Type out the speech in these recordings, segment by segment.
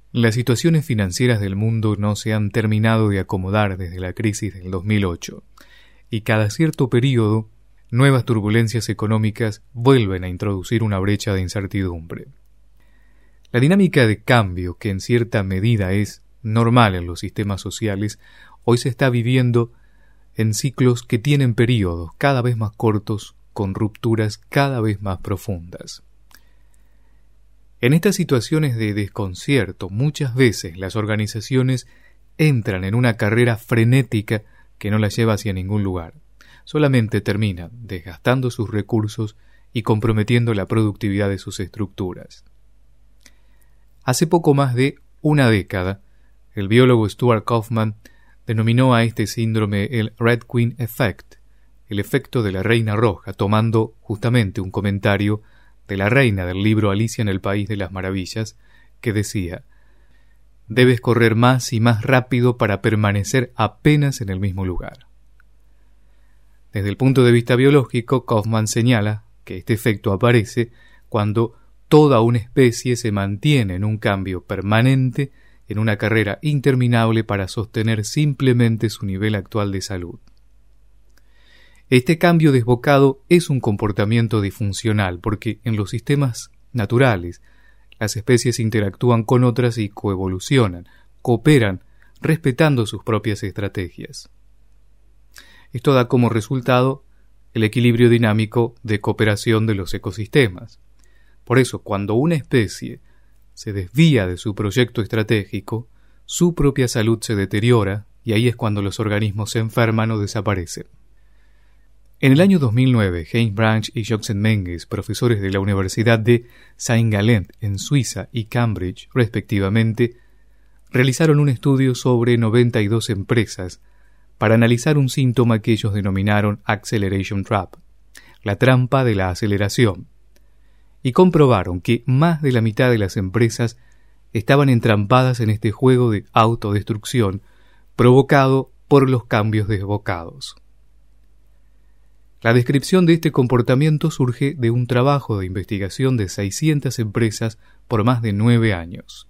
Las situaciones financieras del mundo no se han terminado de acomodar desde la crisis del 2008, y cada cierto periodo, nuevas turbulencias económicas vuelven a introducir una brecha de incertidumbre. La dinámica de cambio, que en cierta medida es normal en los sistemas sociales, hoy se está viviendo en ciclos que tienen periodos cada vez más cortos, con rupturas cada vez más profundas. En estas situaciones de desconcierto, muchas veces las organizaciones entran en una carrera frenética que no las lleva hacia ningún lugar. Solamente terminan desgastando sus recursos y comprometiendo la productividad de sus estructuras. Hace poco más de una década, el biólogo Stuart Kauffman denominó a este síndrome el Red Queen Effect, el efecto de la reina roja, tomando justamente un comentario de la reina del libro Alicia en el País de las Maravillas, que decía: «Debes correr más y más rápido para permanecer apenas en el mismo lugar». Desde el punto de vista biológico, Kauffman señala que este efecto aparece cuando toda una especie se mantiene en un cambio permanente, en una carrera interminable para sostener simplemente su nivel actual de salud. Este cambio desbocado es un comportamiento disfuncional porque en los sistemas naturales las especies interactúan con otras y coevolucionan, cooperan, respetando sus propias estrategias. Esto da como resultado el equilibrio dinámico de cooperación de los ecosistemas. Por eso, cuando una especie se desvía de su proyecto estratégico, su propia salud se deteriora y ahí es cuando los organismos se enferman o desaparecen. En el año 2009, Heinz Branch y Joczen Menges, profesores de la Universidad de St. Gallen en Suiza y Cambridge, respectivamente, realizaron un estudio sobre 92 empresas para analizar un síntoma que ellos denominaron Acceleration Trap, la trampa de la aceleración, y comprobaron que más de la mitad de las empresas estaban entrampadas en este juego de autodestrucción provocado por los cambios desbocados. La descripción de este comportamiento surge de un trabajo de investigación de 600 empresas por más de 9 años.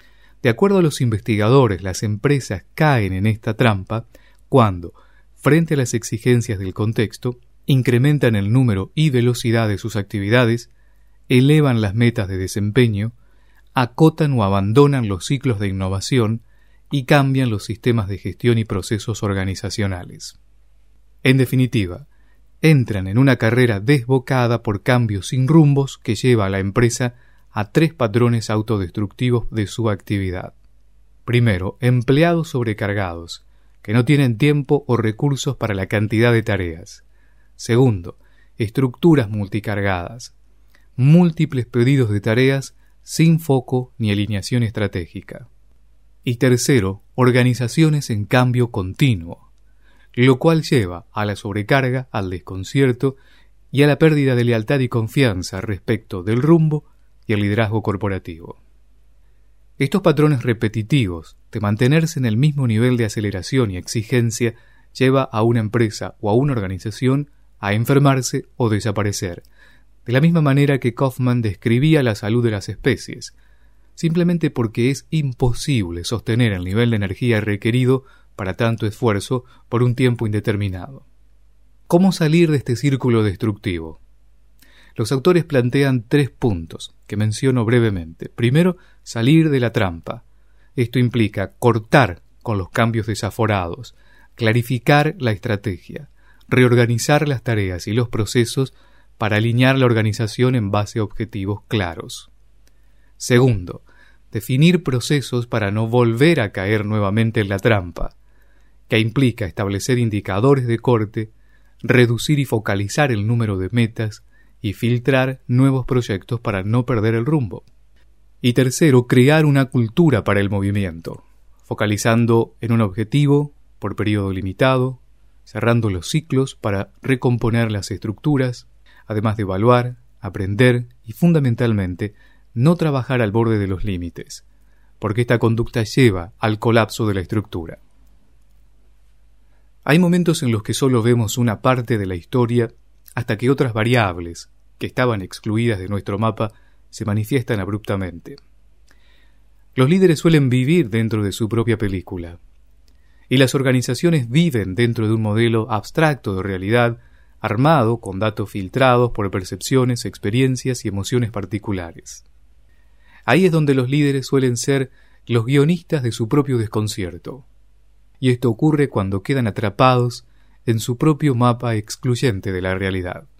De acuerdo a los investigadores, las empresas caen en esta trampa cuando, frente a las exigencias del contexto, incrementan el número y velocidad de sus actividades, elevan las metas de desempeño, acotan o abandonan los ciclos de innovación y cambian los sistemas de gestión y procesos organizacionales. En definitiva, entran en una carrera desbocada por cambios sin rumbos que lleva a la empresa a 3 patrones autodestructivos de su actividad. Primero, empleados sobrecargados, que no tienen tiempo o recursos para la cantidad de tareas. Segundo, estructuras multicargadas, múltiples pedidos de tareas sin foco ni alineación estratégica. Y tercero, organizaciones en cambio continuo, lo cual lleva a la sobrecarga, al desconcierto y a la pérdida de lealtad y confianza respecto del rumbo y el liderazgo corporativo. Estos patrones repetitivos de mantenerse en el mismo nivel de aceleración y exigencia lleva a una empresa o a una organización a enfermarse o desaparecer, de la misma manera que Kauffman describía la salud de las especies, simplemente porque es imposible sostener el nivel de energía requerido para tanto esfuerzo por un tiempo indeterminado. ¿Cómo salir de este círculo destructivo? Los autores plantean 3 puntos que menciono brevemente. Primero, salir de la trampa. Esto implica cortar con los cambios desaforados, clarificar la estrategia, reorganizar las tareas y los procesos para alinear la organización en base a objetivos claros. Segundo, definir procesos para no volver a caer nuevamente en la trampa, que implica establecer indicadores de corte, reducir y focalizar el número de metas y filtrar nuevos proyectos para no perder el rumbo. Y tercero, crear una cultura para el movimiento, focalizando en un objetivo por periodo limitado, cerrando los ciclos para recomponer las estructuras, además de evaluar, aprender y fundamentalmente no trabajar al borde de los límites, porque esta conducta lleva al colapso de la estructura. Hay momentos en los que solo vemos una parte de la historia hasta que otras variables, que estaban excluidas de nuestro mapa, se manifiestan abruptamente. Los líderes suelen vivir dentro de su propia película, y las organizaciones viven dentro de un modelo abstracto de realidad, armado con datos filtrados por percepciones, experiencias y emociones particulares. Ahí es donde los líderes suelen ser los guionistas de su propio desconcierto, y esto ocurre cuando quedan atrapados en su propio mapa excluyente de la realidad.